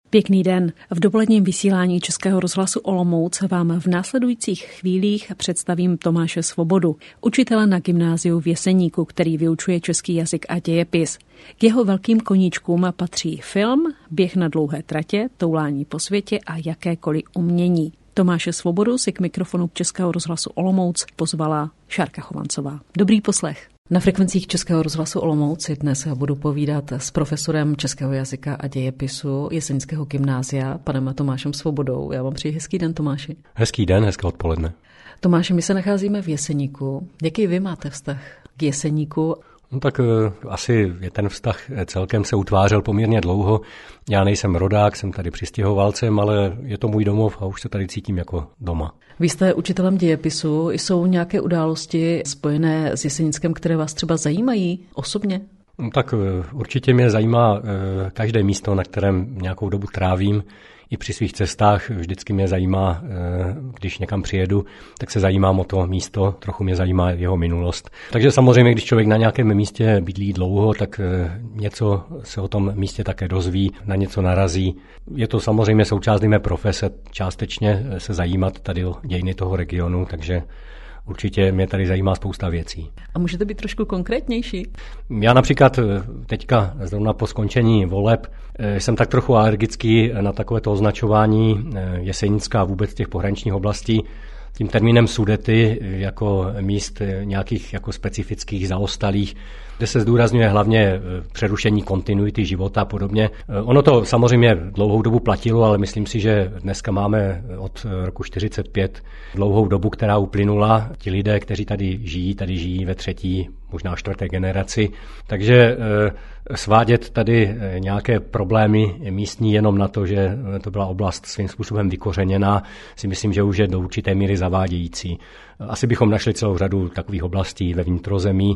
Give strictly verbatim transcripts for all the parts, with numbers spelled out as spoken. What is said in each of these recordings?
Pěkný den. V dopoledním vysílání Českého rozhlasu Olomouc vám v následujících chvílích představím Tomáše Svobodu, učitele na gymnáziu v Jeseníku, který vyučuje český jazyk a dějepis. K jeho velkým koníčkům patří film, běh na dlouhé tratě, toulání po světě a jakékoliv umění. Tomáše Svobodu si k mikrofonu Českého rozhlasu Olomouc pozvala Šárka Chovancová. Dobrý poslech. Na frekvencích Českého rozhlasu Olomouc dnes budu povídat s profesorem českého jazyka a dějepisu Jeseňského gymnázia, panem Tomášem Svobodou. Já vám přeji hezký den, Tomáši. Hezký den, hezké odpoledne. Tomáši, my se nacházíme v Jeseníku. Jaký vy máte vztah k Jeseníku? No tak uh, asi je ten vztah celkem se utvářel poměrně dlouho. Já nejsem rodák, jsem tady přistěhovalcem, ale je to můj domov a už se tady cítím jako doma. Vy jste učitelem dějepisu. Jsou nějaké události spojené s Jesenickem, které vás třeba zajímají osobně? No tak uh, určitě mě zajímá uh, každé místo, na kterém nějakou dobu trávím. I při svých cestách vždycky mě zajímá, když někam přijedu, tak se zajímám o to místo, trochu mě zajímá jeho minulost. Takže samozřejmě, když člověk na nějakém místě bydlí dlouho, tak něco se o tom místě také dozví, na něco narazí. Je to samozřejmě součást mé profese, částečně se zajímat tady o dějiny toho regionu, takže určitě mě tady zajímá spousta věcí. A můžete být trošku konkrétnější? Já například teďka zrovna po skončení voleb jsem tak trochu alergický na takovéto označování Jesenicka a vůbec těch pohraničních oblastí tím termínem Sudety jako míst nějakých jako specifických zaostalých, kde se zdůrazňuje hlavně přerušení kontinuity života a podobně. Ono to samozřejmě dlouhou dobu platilo, ale myslím si, že dneska máme od roku čtyřicet pět dlouhou dobu, která uplynula. Ti lidé, kteří tady žijí, tady žijí ve třetí, možná čtvrté generaci. Takže svádět tady nějaké problémy místní jenom na to, že to byla oblast svým způsobem vykořeněná, si myslím, že už je do určité míry zavádějící. Asi bychom našli celou řadu takových oblastí ve vnitrozemí,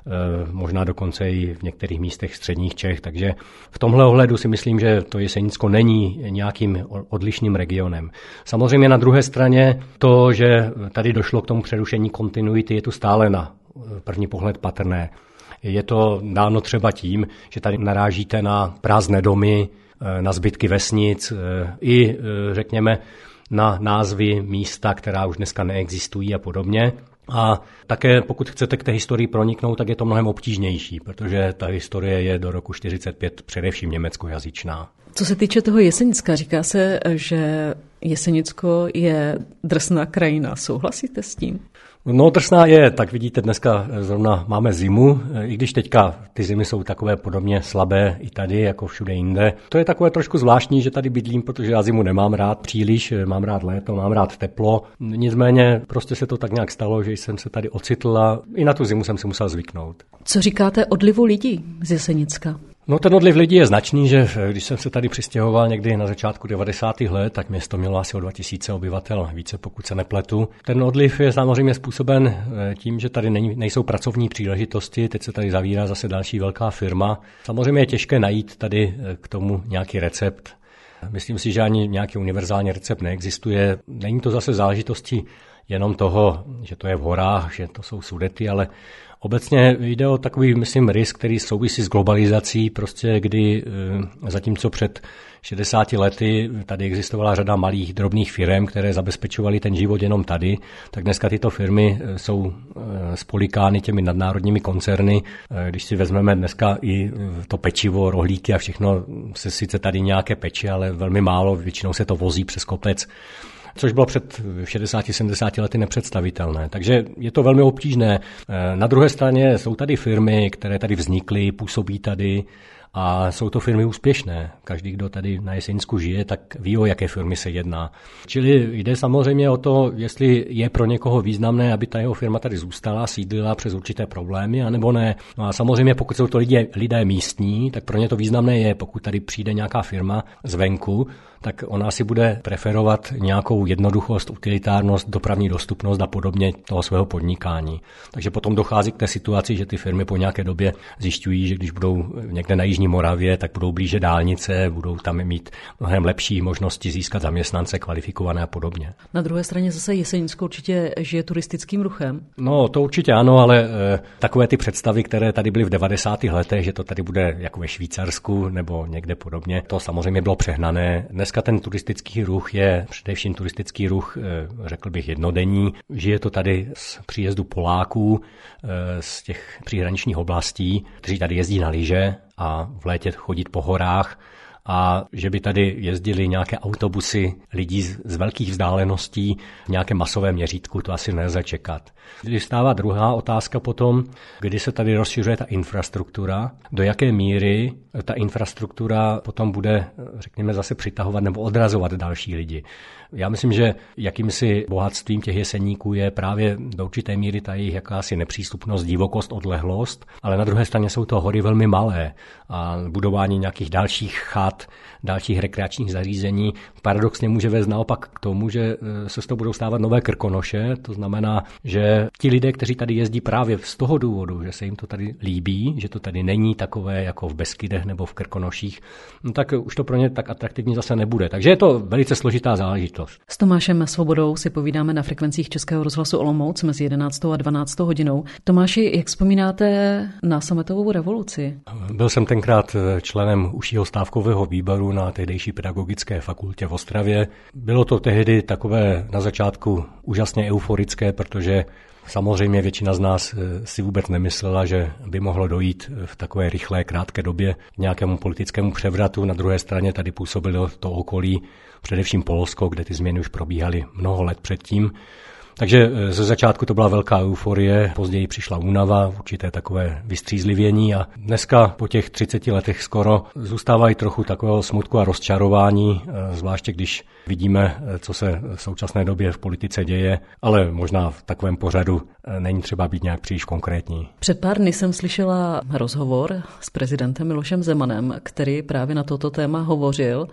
možná dokonce i v některých místech středních Čech, takže v tomhle ohledu si myslím, že to Jesenicko není nějakým odlišným regionem. Samozřejmě na druhé straně to, že tady došlo k tomu přerušení kontinuity, je tu stále na první pohled patrné. Je to dáno třeba tím, že tady narážíte na prázdné domy, na zbytky vesnic i, řekněme, na názvy místa, která už dneska neexistují a podobně. A také pokud chcete k té historii proniknout, tak je to mnohem obtížnější, protože ta historie je do roku čtyřicet pět především německojazyčná. Co se týče toho Jesenicka, říká se, že Jesenicko je drsná krajina. Souhlasíte s tím? No, drsná je, tak vidíte, dneska zrovna máme zimu, i když teďka ty zimy jsou takové podobně slabé i tady, jako všude jinde. To je takové trošku zvláštní, že tady bydlím, protože já zimu nemám rád příliš, mám rád léto, mám rád teplo. Nicméně prostě se to tak nějak stalo, že jsem se tady ocitl a i na tu zimu jsem se musel zvyknout. Co říkáte odlivu lidí z Jesenicka? No, ten odliv lidí je značný, že když jsem se tady přistěhoval někdy na začátku devadesátých let, tak město mělo asi o dva tisíce obyvatel, více pokud se nepletu. Ten odliv je samozřejmě způsoben tím, že tady nejsou pracovní příležitosti, teď se tady zavírá zase další velká firma. Samozřejmě je těžké najít tady k tomu nějaký recept. Myslím si, že ani nějaký univerzální recept neexistuje. Není to zase záležitosti jenom toho, že to je v horách, že to jsou Sudety, ale obecně jde o takový, myslím, risk, který souvisí s globalizací, prostě kdy zatímco před šedesáti lety tady existovala řada malých drobných firem, které zabezpečovaly ten život jenom tady, tak dneska tyto firmy jsou spolikány těmi nadnárodními koncerny. Když si vezmeme dneska i to pečivo, rohlíky a všechno, se sice tady nějaké peče, ale velmi málo, většinou se to vozí přes kopec, což bylo před šedesáti sedmdesáti lety nepředstavitelné. Takže je to velmi obtížné. Na druhé straně jsou tady firmy, které tady vznikly, působí tady a jsou to firmy úspěšné. Každý, kdo tady na Jesenicku žije, tak ví, o jaké firmy se jedná. Čili jde samozřejmě o to, jestli je pro někoho významné, aby ta jeho firma tady zůstala, sídlila přes určité problémy, anebo ne. No a samozřejmě, pokud jsou to lidé, lidé místní, tak pro ně to významné je, pokud tady přijde nějaká firma zvenku, tak ona si bude preferovat nějakou jednoduchost, utilitárnost, dopravní dostupnost a podobně toho svého podnikání. Takže potom dochází k té situaci, že ty firmy po nějaké době zjišťují, že když budou někde na Jižní Moravě, tak budou blíže dálnice, budou tam mít mnohem lepší možnosti získat zaměstnance kvalifikované a podobně. Na druhé straně zase Jesenicko určitě žije turistickým ruchem. No, to určitě ano, ale e, takové ty představy, které tady byly v devadesátých letech, že to tady bude jako ve Švýcarsku nebo někde podobně, to samozřejmě bylo přehnané. Dneska ten turistický ruch je především turistický ruch, e, řekl bych, jednodenní. Žije to tady z příjezdu Poláků e, z těch příhraničních oblastí, kteří tady jezdí na lyže a v létě chodit po horách. A že by tady jezdili nějaké autobusy lidí z, z velkých vzdáleností v nějakém masovém měřítku, to asi nelze čekat. Když stává druhá otázka potom, kdy se tady rozšiřuje ta infrastruktura, do jaké míry ta infrastruktura potom bude, řekněme, zase přitahovat nebo odrazovat další lidi. Já myslím, že jakýmsi bohatstvím těch Jeseníků je právě do určité míry ta jejich jakási nepřístupnost, divokost, odlehlost, ale na druhé straně jsou to hory velmi malé a budování nějakých dalších chat, dalších rekreačních zařízení paradoxně může vést naopak k tomu, že se z toho budou stávat nové Krkonoše, to znamená, že ti lidé, kteří tady jezdí právě z toho důvodu, že se jim to tady líbí, že to tady není takové jako v Beskydech nebo v Krkonoších, no tak už to pro ně tak atraktivní zase nebude. Takže je to velice složitá záležitost. S Tomášem Svobodou si povídáme na frekvencích Českého rozhlasu Olomouc mezi jedenáctou a dvanáctou hodinou. Tomáši, jak vzpomínáte na sametovou revoluci? Byl jsem tenkrát členem užšího stávkového výboru na tehdejší pedagogické fakultě v Ostravě. Bylo to tehdy takové na začátku úžasně euforické, protože samozřejmě většina z nás si vůbec nemyslela, že by mohlo dojít v takové rychlé, krátké době k nějakému politickému převratu. Na druhé straně tady působilo to okolí, především Polsko, kde ty změny už probíhaly mnoho let předtím. Takže ze začátku to byla velká euforie, později přišla únava, určité takové vystřízlivění a dneska po těch třiceti letech skoro zůstávají trochu takového smutku a rozčarování, zvláště když vidíme, co se v současné době v politice děje, ale možná v takovém pořadu není třeba být nějak příliš konkrétní. Před pár dny jsem slyšela rozhovor s prezidentem Milošem Zemanem, který právě na toto téma hovořil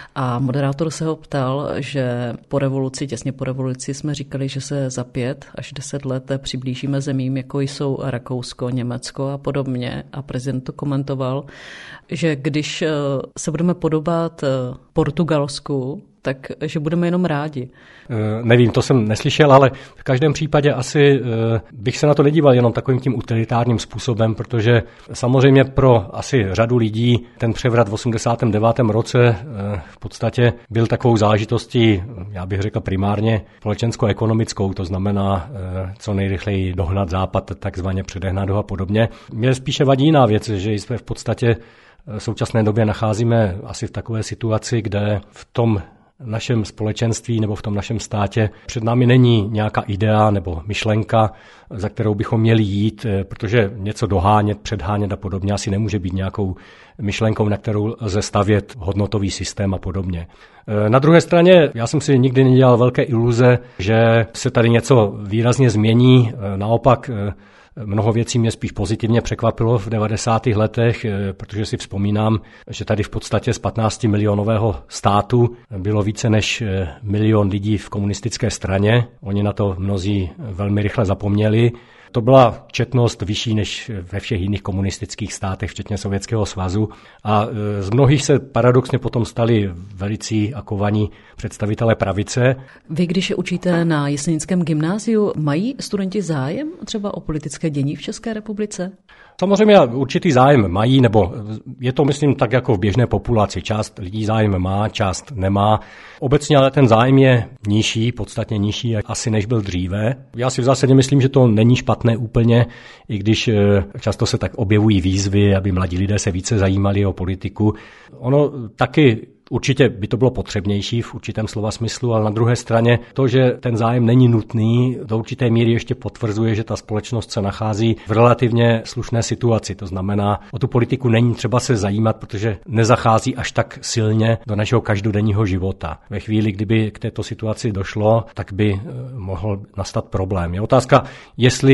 a moderátor se ho ptal, že po revoluci, těsně po revoluci jsme říkali, že se za pět až deset let přiblížíme zemím, jako jsou Rakousko, Německo a podobně. A prezident to komentoval, že když se budeme podobat Portugalsku, tak že budeme jenom rádi. E, nevím, to jsem neslyšel, ale v každém případě asi e, bych se na to nedíval jenom takovým tím utilitárním způsobem, protože samozřejmě pro asi řadu lidí ten převrat v osmdesátém devátém roce e, v podstatě byl takovou záležitostí, já bych řekl primárně společensko-ekonomickou, to znamená e, co nejrychleji dohnat Západ, takzvaně předehnat ho a podobně. Mně spíše vadí jiná věc, že jsme v podstatě v současné době nacházíme asi v takové situaci, kde v tom našem společenství nebo v tom našem státě před námi není nějaká idea nebo myšlenka, za kterou bychom měli jít, protože něco dohánět, předhánět a podobně asi nemůže být nějakou myšlenkou, na kterou lze stavět hodnotový systém a podobně. Na druhé straně já jsem si nikdy nedělal velké iluze, že se tady něco výrazně změní, naopak mnoho věcí mě spíš pozitivně překvapilo v devadesátých letech, protože si vzpomínám, že tady v podstatě z patnácti milionového státu bylo více než milion lidí v komunistické straně. Oni na to mnozí velmi rychle zapomněli. To byla četnost vyšší než ve všech jiných komunistických státech, včetně Sovětského svazu. A z mnohých se paradoxně potom stali velicí a kovaní představitelé pravice. Vy, když je učíte na Jesenickém gymnáziu, mají studenti zájem třeba o politické dění v České republice? Samozřejmě určitý zájem mají, nebo je to, myslím, tak jako v běžné populaci. Část lidí zájem má, část nemá. Obecně ale ten zájem je nižší, podstatně nižší, asi než byl dříve. Já si v zásadě myslím, že to není špatné úplně, i když často se tak objevují výzvy, aby mladí lidé se více zajímali o politiku. Ono taky určitě by to bylo potřebnější v určitém slova smyslu, ale na druhé straně to, že ten zájem není nutný, do určité míry ještě potvrzuje, že ta společnost se nachází v relativně slušné situaci. To znamená, o tu politiku není třeba se zajímat, protože nezachází až tak silně do našeho každodenního života. Ve chvíli, kdyby k této situaci došlo, tak by mohl nastat problém. Je otázka, jestli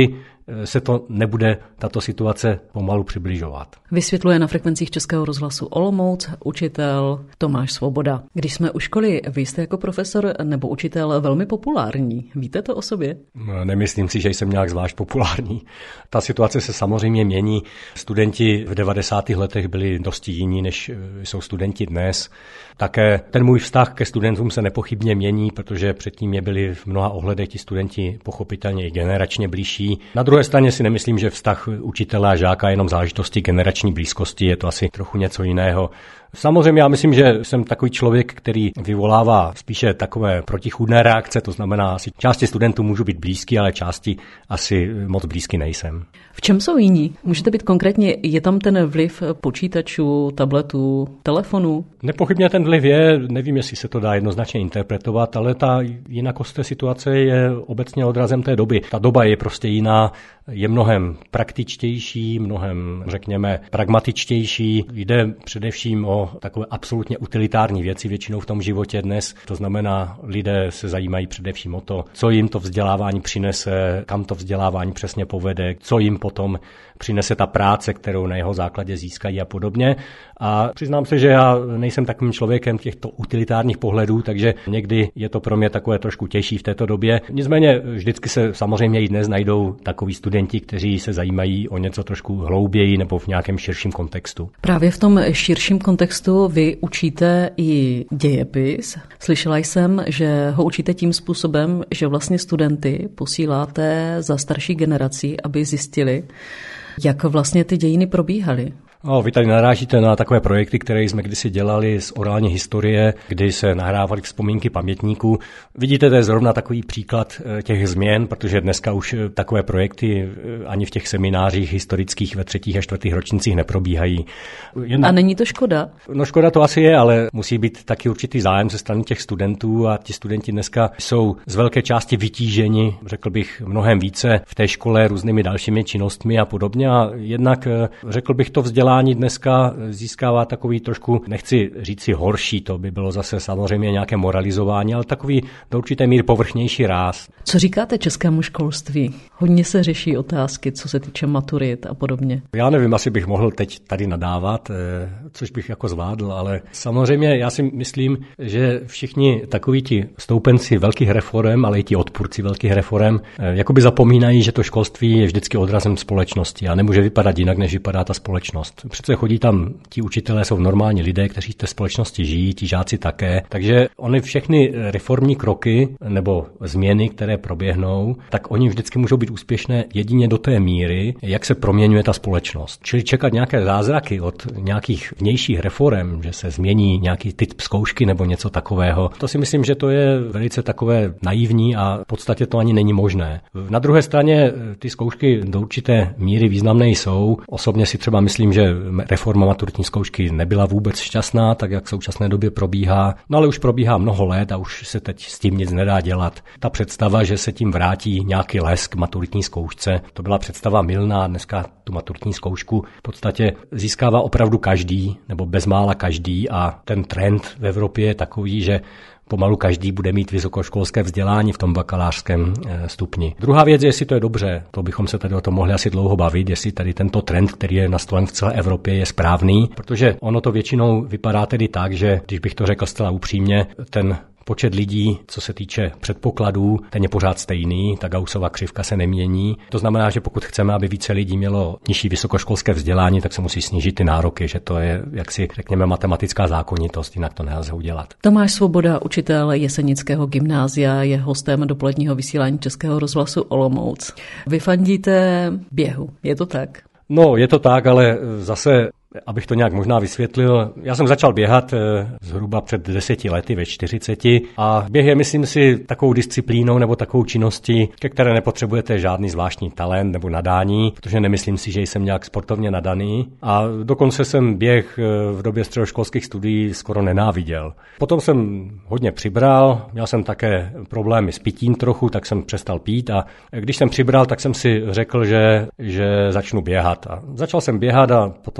se to nebude tato situace pomalu přibližovat. Vysvětluje na frekvencích Českého rozhlasu Olomouc učitel Tomáš Svoboda. Když jsme u školy, vy jste jako profesor nebo učitel velmi populární. Víte to o sobě? Nemyslím si, že jsem nějak zvlášť populární. Ta situace se samozřejmě mění. Studenti v devadesátých letech byli dosti jiní, než jsou studenti dnes. Také ten můj vztah ke studentům se nepochybně mění, protože předtím je byli v mnoha ohledech ti studenti pochopitelně i generačně blížší. Na druhé straně si nemyslím, že vztah učitele a žáka je jenom záležitosti generační blízkosti, je to asi trochu něco jiného. Samozřejmě já myslím, že jsem takový člověk, který vyvolává spíše takové protichůdné reakce, to znamená, asi části studentů můžu být blízký, ale části asi moc blízký nejsem. V čem jsou jiní? Můžete být konkrétně, je tam ten vliv počítačů, tabletů, telefonů? Nepochybně ten vliv je, nevím, jestli se to dá jednoznačně interpretovat, ale ta jinakost té situace je obecně odrazem té doby. Ta doba je prostě jiná, je mnohem praktičtější, mnohem, řekněme, pragmatičtější. Jde především o takové absolutně utilitární věci většinou v tom životě dnes. To znamená, lidé se zajímají především o to, co jim to vzdělávání přinese, kam to vzdělávání přesně povede, co jim potom přinese ta práce, kterou na jeho základě získají a podobně. A přiznám se, že já nejsem takovým člověkem těchto utilitárních pohledů, takže někdy je to pro mě takové trošku těžší v této době. Nicméně vždycky se samozřejmě i dnes najdou takoví studenti, kteří se zajímají o něco trošku hlouběji nebo v nějakém širším kontextu. Právě v tom širším kontextu vy učíte i dějepis. Slyšela jsem, že ho učíte tím způsobem, že vlastně studenty posíláte za starší generací, aby zjistili, jak vlastně ty dějiny probíhaly. No, vy tady narážíte na takové projekty, které jsme kdysi dělali z orální historie, kdy se nahrávaly vzpomínky pamětníků. Vidíte, to je zrovna takový příklad těch změn, protože dneska už takové projekty ani v těch seminářích historických ve třetích a čtvrtých ročnících neprobíhají. Jedna... A není to škoda? No škoda to asi je, ale musí být taky určitý zájem ze strany těch studentů a ti studenti dneska jsou z velké části vytíženi, řekl bych, mnohem více v té škole různými dalšími činnostmi a podobně. A jednak řekl bych to vzdělání dneska získává takový trošku, nechci říct si horší, to by bylo zase samozřejmě nějaké moralizování, ale takový do určité míry povrchnější ráz. Co říkáte českému školství? Hodně se řeší otázky, co se týče maturit a podobně. Já nevím, asi bych mohl teď tady nadávat, což bych jako zvládl, ale samozřejmě já si myslím, že všichni takoví ti stoupenci velkých reforem, ale i ti odpůrci velkých reforem, jakoby zapomínají, že to školství je vždycky odrazem společnosti a nemůže vypadat jinak, než vypadá ta společnost. Přece chodí tam, ti učitelé jsou normální lidé, kteří v té společnosti žijí, ti žáci také. Takže oni všechny reformní kroky nebo změny, které proběhnou, tak oni vždycky můžou být úspěšné jedině do té míry, jak se proměňuje ta společnost. Čili čekat nějaké zázraky od nějakých vnějších reforem, že se změní nějaký typ zkoušky nebo něco takového, to si myslím, že to je velice takové naivní a v podstatě to ani není možné. Na druhé straně ty zkoušky do určité míry významné jsou. Osobně si třeba myslím, že reforma maturitní zkoušky nebyla vůbec šťastná, tak jak v současné době probíhá. No ale už probíhá mnoho let a už se teď s tím nic nedá dělat. Ta představa, že se tím vrátí nějaký lesk maturitní zkoušce, to byla představa mylná. Dneska tu maturitní zkoušku v podstatě získává opravdu každý, nebo bezmála každý a ten trend v Evropě je takový, že pomalu každý bude mít vysokoškolské vzdělání v tom bakalářském stupni. Druhá věc je, jestli to je dobře. To bychom se tady o tom mohli asi dlouho bavit, jestli tady tento trend, který je nastolen v celé Evropě, je správný, protože ono to většinou vypadá tedy tak, že, když bych to řekl zcela upřímně, ten počet lidí, co se týče předpokladů, ten je pořád stejný, ta Gaussova křivka se nemění. To znamená, že pokud chceme, aby více lidí mělo nižší vysokoškolské vzdělání, tak se musí snížit ty nároky, že to je, jak si řekněme, matematická zákonitost, jinak to nelze udělat. Tomáš Svoboda, učitel Jesenického gymnázia, je hostem dopoledního vysílání Českého rozhlasu Olomouc. Vy fandíte běhu, je to tak? No, je to tak, ale zase abych to nějak možná vysvětlil, já jsem začal běhat zhruba před deseti lety, ve čtyřiceti a běh je, myslím si, takovou disciplínou nebo takovou činností, ke které nepotřebujete žádný zvláštní talent nebo nadání, protože nemyslím si, že jsem nějak sportovně nadaný a dokonce jsem běh v době středoškolských studií skoro nenáviděl. Potom jsem hodně přibral, měl jsem také problémy s pitím trochu, tak jsem přestal pít a když jsem přibral, tak jsem si řekl, že, že začnu běhat. A začal jsem běhat a potom jsem se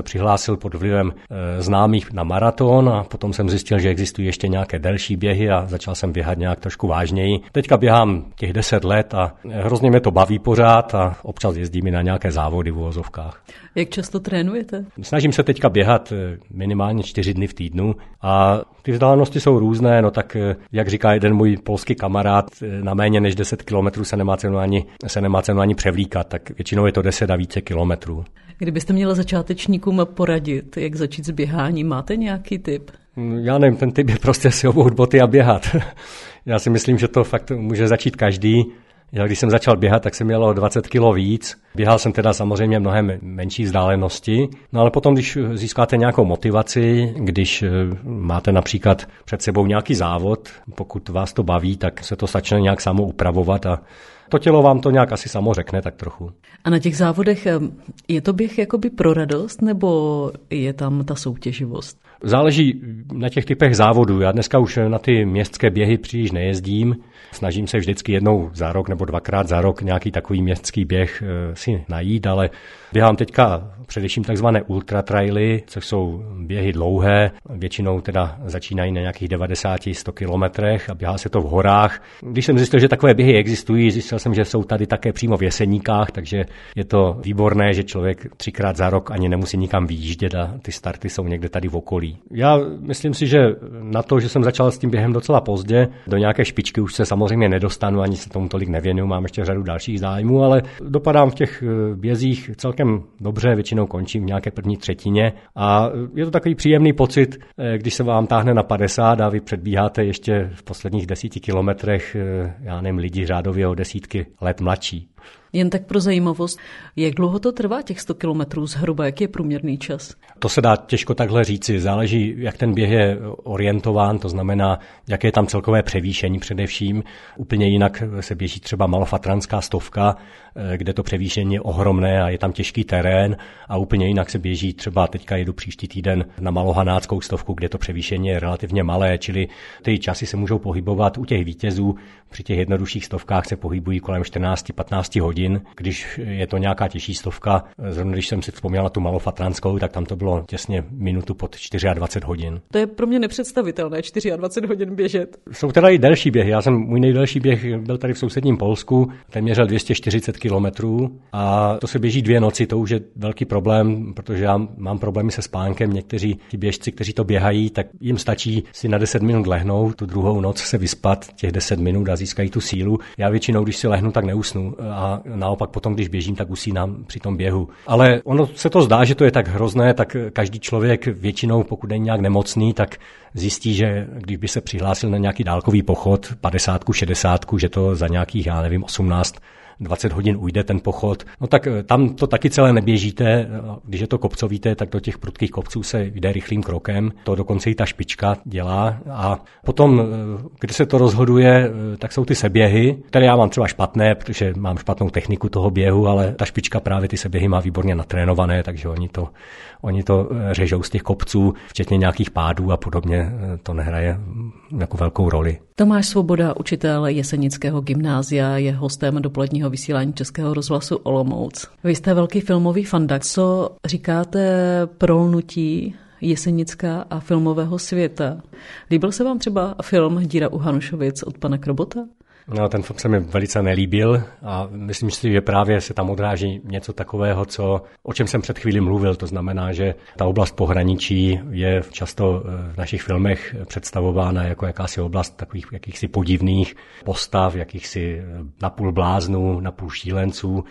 přihlásil pod vlivem e, známých na maraton a potom jsem zjistil, že existují ještě nějaké delší běhy a začal jsem běhat nějak trošku vážněji. Teďka běhám těch deset let a hrozně mě to baví pořád a občas jezdím i na nějaké závody v uvozovkách. Jak často trénujete? Snažím se teďka běhat minimálně čtyři dny v týdnu a ty vzdálenosti jsou různé, no tak jak říká jeden můj polský kamarád, na méně než deset kilometrů se nemá cenu ani, se nemá cenu ani převlíkat, tak většinou je to deset a více kilometrů. Kdybyste měla začátečníkům poradit, jak začít s běháním, máte nějaký tip? Já nevím, ten tip je prostě si obout boty a běhat. Já si myslím, že to fakt může začít každý. Já když jsem začal běhat, tak jsem měl o dvacet kilo víc. Běhal jsem teda samozřejmě mnohem menší vzdálenosti, no ale potom, když získáte nějakou motivaci, když máte například před sebou nějaký závod, pokud vás to baví, tak se to začne nějak samo upravovat a to tělo vám to nějak asi samo řekne tak trochu. A na těch závodech je to běh jakoby pro radost, nebo je tam ta soutěživost? Záleží na těch typech závodů. Já dneska už na ty městské běhy příliš nejezdím. Snažím se vždycky jednou za rok nebo dvakrát za rok nějaký takový městský běh si najít, ale běhám teďka především takzvané ultratraily, což jsou běhy dlouhé, většinou teda začínají na nějakých devadesát až sto kilometrech a běhá se to v horách. Když jsem zjistil, že takové běhy existují, zjistil jsem, že jsou tady také přímo v Jeseníkách, takže je to výborné, že člověk třikrát za rok ani nemusí nikam vyjíždět a ty starty jsou někde tady v okolí. Já myslím si, že na to, že jsem začal s tím během docela pozdě, do nějaké špičky už se samozřejmě nedostanu, ani se tomu tolik nevěnuju, mám ještě řadu dalších zájmů, ale dopadám v těch bězích celkem dobře, většinou končím v nějaké první třetině a je to takový příjemný pocit, když se vám táhne na padesát a vy předbíháte ještě v posledních desíti kilometrech, já nevím, lidi řádově o desítky let mladší. Jen tak pro zajímavost, jak dlouho to trvá těch sto kilometrů zhruba, jaký je průměrný čas? To se dá těžko takhle říci, záleží, jak ten běh je orientován, to znamená, jaké je tam celkové převýšení především. Úplně jinak se běží třeba malofatranská stovka, kde to převýšení je ohromné a je tam těžký terén a úplně jinak se běží třeba teďka jedu příští týden na malohanáckou stovku, kde to převýšení je relativně malé, čili ty časy se můžou pohybovat u těch vítězů, při těch jednodušších stovkách se pohybují kolem čtrnáct až patnáct hodin. Když je to nějaká těžší stovka, zrovna když jsem si vzpomněl na tu malofatranskou, tak tam to bylo těsně minutu pod dvacet čtyři hodin. To je pro mě nepředstavitelné, dvacet čtyři hodin běžet. Jsou teda i delší běhy. Já jsem, můj nejdelší běh byl tady v sousedním Polsku, ten měřil dvě stě čtyřicet kilometrů a to se běží dvě noci, to už je velký problém, protože já mám problémy se spánkem. Někteří ti běžci, kteří to běhají, tak jim stačí si na deset minut lehnout, tu druhou noc se vyspat těch deset minut a získají tu sílu. Já většinou, když si lehnu, tak neusnu a naopak potom, když běžím, tak usínám při tom běhu. Ale ono se to zdá, že to je tak hrozné, tak každý člověk většinou, pokud není nějak nemocný, tak zjistí, že když by se přihlásil na nějaký dálkový pochod, padesátku, šedesátku, že to za nějakých, já nevím, osmnáct dvacet hodin ujde ten pochod, no tak tam to taky celé neběžíte, když je to kopcovité, tak do těch prudkých kopců se jde rychlým krokem, to dokonce i ta špička dělá a potom, když se to rozhoduje, tak jsou ty seběhy, které já mám třeba špatné, protože mám špatnou techniku toho běhu, ale ta špička právě ty seběhy má výborně natrénované, takže oni to, oni to řežou z těch kopců, včetně nějakých pádů a podobně, to nehraje jako velkou roli. Tomáš Svoboda, učitel Jesenického gymnázia, je hostem dopoledního vysílání Českého rozhlasu Olomouc. Vy jste velký filmový fanda. Co říkáte prolnutí Jesenicka a filmového světa? Líbil se vám třeba film Díra u Hanušovic od pana Krobota? No, ten film se mi velice nelíbil a myslím si, že právě se tam odráží něco takového, co, o čem jsem před chvílí mluvil. To znamená, že ta oblast pohraničí je často v našich filmech představována jako jakási oblast takových jakýchsi podivných postav, jakýchsi napůl bláznů, napůl šílenců,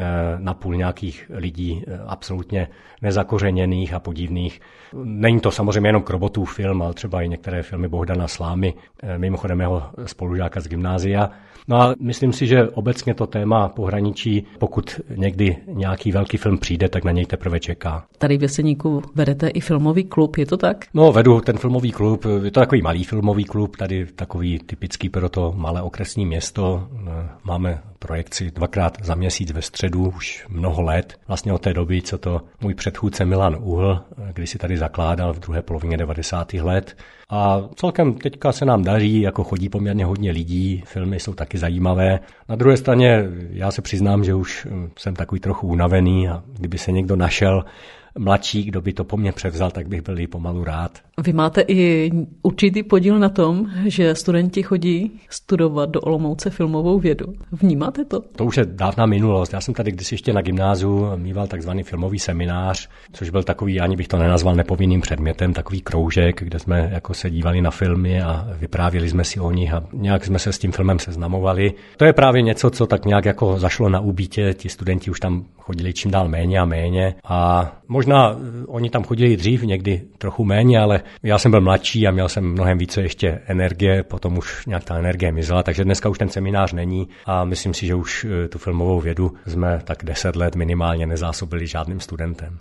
napůl nějakých lidí absolutně nezakořeněných a podivných. Není to samozřejmě jenom Krobotův film, ale třeba i některé filmy Bohdana Slámy, mimochodem jeho spolužáka z gymnázia. No a myslím si, že obecně to téma pohraničí, pokud někdy nějaký velký film přijde, tak na něj teprve čeká. Tady v Jeseníku vedete i filmový klub, je to tak? No, vedu ten filmový klub, je to takový malý filmový klub, tady takový typický pro to malé okresní město. Máme projekci dvakrát za měsíc ve středu, už mnoho let. Vlastně od té doby, co to můj předchůdce Milan Uhl, když si tady zakládal v druhé polovině devadesátých let. A celkem teďka se nám daří, jako chodí poměrně hodně lidí, filmy jsou taky zajímavé. Na druhé straně já se přiznám, že už jsem takový trochu unavený a kdyby se někdo našel mladší, kdo by to po mně převzal, tak bych byl i pomalu rád. Vy máte i určitý podíl na tom, že studenti chodí studovat do Olomouce filmovou vědu. Vnímáte to? To už je dávná minulost. Já jsem tady když ještě na gymnáziu mýval takzvaný filmový seminář, což byl takový, ani bych to nenazval nepovinným předmětem, takový kroužek, kde jsme jako se dívali na filmy a vyprávěli jsme si o nich a nějak jsme se s tím filmem seznamovali. To je právě něco, co tak nějak jako zašlo na úbítě. Ti studenti už tam chodili čím dál méně a méně a možná oni tam chodili dřív, někdy trochu méně, ale já jsem byl mladší a měl jsem mnohem více ještě energie, potom už nějak ta energie mizela, takže dneska už ten seminář není a myslím si, že už tu filmovou vědu jsme tak deset let minimálně nezásobili žádným studentem.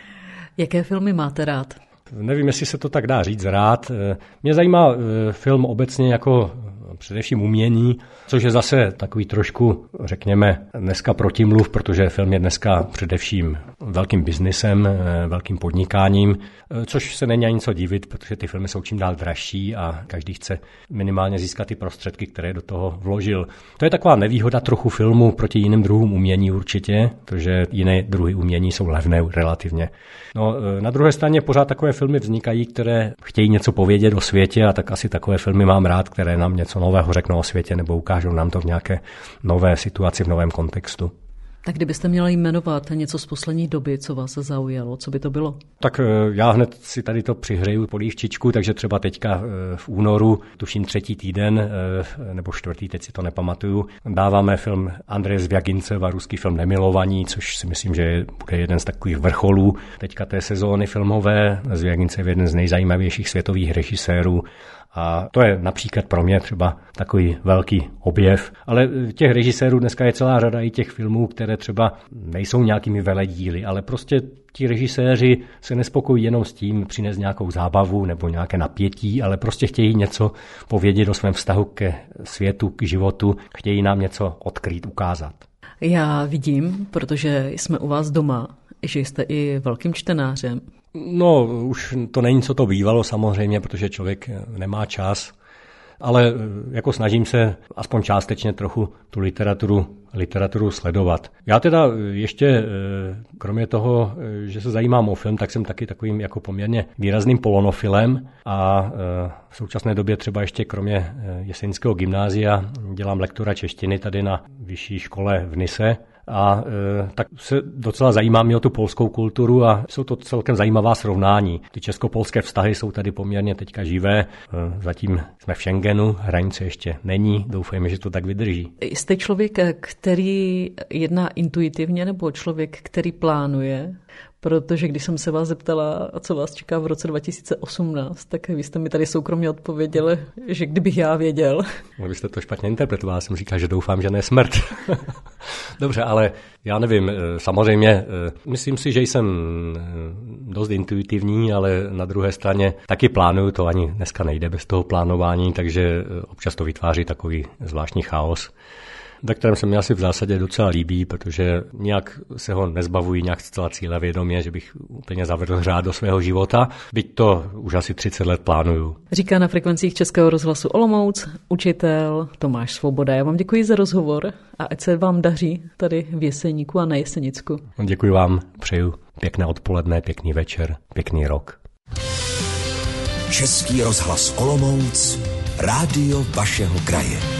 Jaké filmy máte rád? Nevím, jestli se to tak dá říct rád. Mě zajímá film obecně jako především umění, což je zase takový trošku, řekněme, dneska protimluv, protože film je dneska především velkým biznisem, velkým podnikáním, což se není ani co divit, protože ty filmy jsou čím dál dražší a každý chce minimálně získat ty prostředky, které do toho vložil. To je taková nevýhoda trochu filmu proti jiným druhům umění určitě, protože jiné druhy umění jsou levné relativně. No, na druhé straně pořád takové filmy vznikají, které chtějí něco povědět o světě a tak asi takové filmy mám rád, které nám něco nového řeknou o světě nebo ukážou nám to v nějaké nové situaci, v novém kontextu. Tak kdybyste měla jmenovat něco z poslední doby, co vás zaujalo, co by to bylo? Tak já hned si tady to přihřeju polívčičku, takže třeba teďka v únoru, tuším třetí týden, nebo čtvrtý, teď si to nepamatuju, dáváme film Andreje Zvěginceva, ruský film Nemilovaní, což si myslím, že bude jeden z takových vrcholů teďka té sezóny filmové. Zvěgincev je jeden z nejzajímavějších světových režisérů. A to je například pro mě třeba takový velký objev. Ale těch režisérů dneska je celá řada i těch filmů, které třeba nejsou nějakými veledíly, ale prostě ti režiséři se nespokojí jenom s tím přinést nějakou zábavu nebo nějaké napětí, ale prostě chtějí něco povědět o svém vztahu ke světu, k životu, chtějí nám něco odkrýt, ukázat. Já vidím, protože jsme u vás doma, že jste i velkým čtenářem. No, už to není, co to bývalo samozřejmě, protože člověk nemá čas, ale jako snažím se aspoň částečně trochu tu literaturu, literaturu sledovat. Já teda ještě, kromě toho, že se zajímám o film, tak jsem taky takovým jako poměrně výrazným polonofilem a v současné době třeba ještě kromě Jesenického gymnázia dělám lektora češtiny tady na vyšší škole v Nise. A e, tak se docela zajímá mě o tu polskou kulturu a jsou to celkem zajímavá srovnání. Ty česko-polské vztahy jsou tady poměrně teďka živé, e, zatím jsme v Schengenu, hranice ještě není, doufejme, že to tak vydrží. Jste člověk, který jedná intuitivně, nebo člověk, který plánuje? Protože když jsem se vás zeptala, co vás čeká v roce dva tisíce osmnáct, tak vy jste mi tady soukromně odpověděli, že kdybych já věděl. Vy jste to špatně interpretoval, jsem říkal, že doufám, že ne smrt. Dobře, ale já nevím, samozřejmě, myslím si, že jsem dost intuitivní, ale na druhé straně taky plánuju, to ani dneska nejde bez toho plánování, takže občas to vytváří takový zvláštní chaos, ve kterém se mi asi v zásadě docela líbí, protože nějak se ho nezbavují nějak zcela cílevědomě, že bych úplně zavedl řád do svého života, byť to už asi třicet let plánuju. Říká na frekvencích Českého rozhlasu Olomouc učitel Tomáš Svoboda. Já vám děkuji za rozhovor a ať se vám daří tady v Jeseníku a na Jesenicku. Děkuji vám, přeju pěkné odpoledne, pěkný večer, pěkný rok. Český rozhlas Olomouc, rádio vašeho kraje.